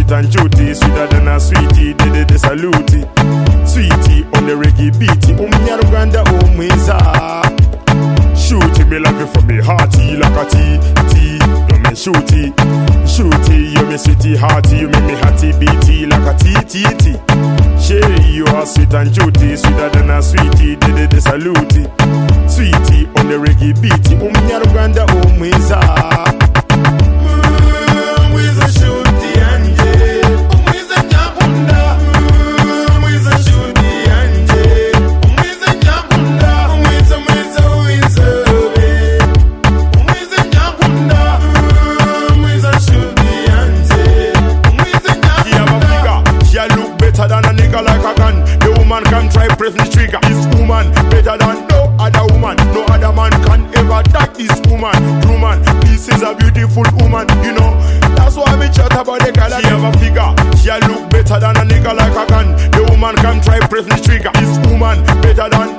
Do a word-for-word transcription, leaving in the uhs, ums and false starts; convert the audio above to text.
sweet and juicy, sweeter than a sweetie, did the salute. Sweetie on the reggae beaty, um Yaruganda umwiza. Shooty, me love you for me hearty, like a tea, tea, you me shooty. Shooty, you me sweetie hearty, you make me hearty beaty, like a tea, tea, tea. Shay, you are sweet and juicy, sweeter than a sweetie, did the salute. Sweetie on the reggae beaty, um Yaruganda umwiza. Than a nigga like a gun. The woman can try press the trigger. This woman better than no other woman. No other man can ever touch this woman. Woman, this is a beautiful woman. You know, that's why we chat about the girl. She have a figure. She look better than a nigga like a gun. The woman can try press the trigger. This woman better than